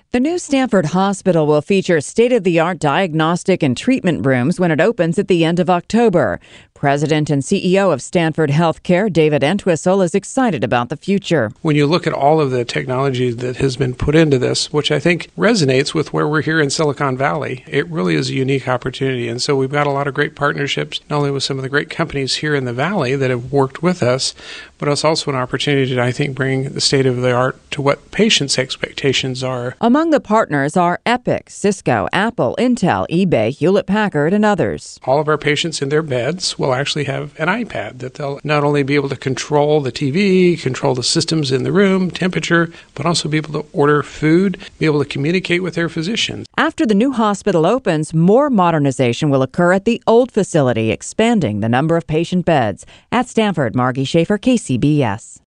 The new Stanford Hospital will feature state-of-the-art diagnostic and treatment rooms when it opens at the end of October. President and CEO of Stanford Healthcare, David Entwistle, is excited about the future. When you look at all of the technology that has been put into this, which I think resonates with where we're here in Silicon Valley, it really is a unique opportunity. And so we've got a lot of great partnerships, not only with some of the great companies here in the Valley that have worked with us, but it's also an opportunity to, I think, bring the state-of-the-art to what patients' expectations are. Among the partners are Epic, Cisco, Apple, Intel, eBay, Hewlett-Packard, and others. All of our patients in their beds will actually have an iPad that they'll not only be able to control the TV, control the systems in the room, temperature, but also be able to order food, be able to communicate with their physicians. After the new hospital opens, more modernization will occur at the old facility, expanding the number of patient beds. At Stanford, Margie Schaefer, KCBS.